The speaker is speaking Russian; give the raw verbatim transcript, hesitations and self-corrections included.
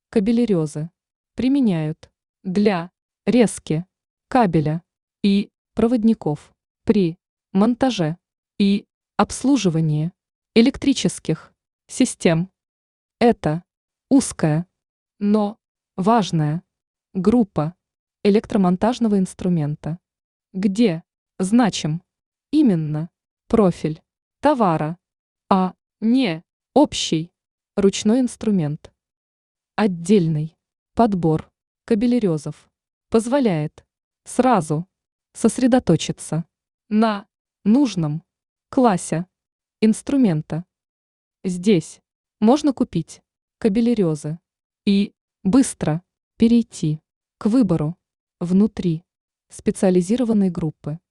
Кабелерезы применяют для резки кабеля и проводников при монтаже и обслуживании электрических систем. Это узкая, но важная группа электромонтажного инструмента, где значим именно профиль товара, а не общий ручной инструмент. Отдельный подбор кабелерезов позволяет сразу сосредоточиться на нужном классе инструмента. Здесь можно купить кабелерезы и быстро перейти к выбору внутри специализированной группы.